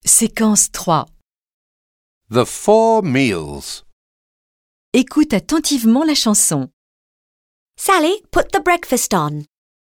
Séquence 3. The Four Meals. Écoute attentivement la chanson. Sally, put the breakfast on.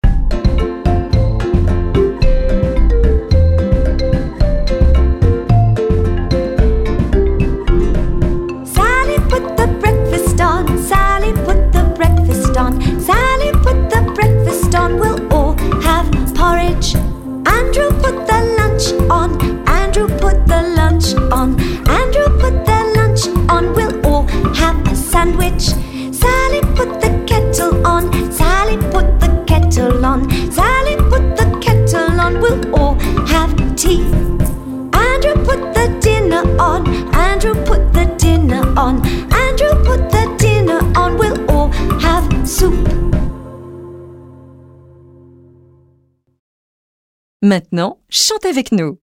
Sally, put the breakfast on. Sally, put the breakfast on. Sally, put the breakfast on. We'll all have porridge. Andrew, put the lunch on. Andrew, put the lunch on. Andrew, put the lunch on. We'll all have a sandwich. Sally, put the kettle on. Sally, put the kettle on. Sally, put the kettle on. We'll all have tea. Andrew, put the dinner on. Andrew, put the dinner on. Andrew, put the dinner on. We'll all have soup. Maintenant, chante avec nous.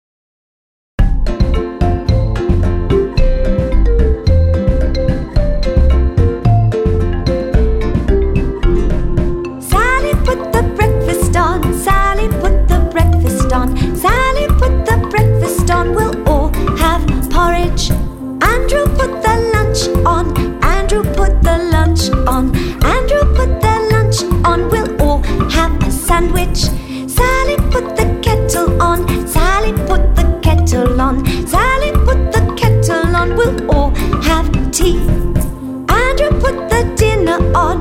Sally, put the breakfast on. Sally, put the breakfast on. Sally, put the breakfast on. We'll all have porridge. Andrew, put the lunch on. Andrew, put the lunch on. Andrew, put the lunch on. We'll all have a sandwich. Sally, put the kettle on. Sally, put the kettle on. Sally, put the kettle on. We'll all have tea. Andrew, put the dinner on.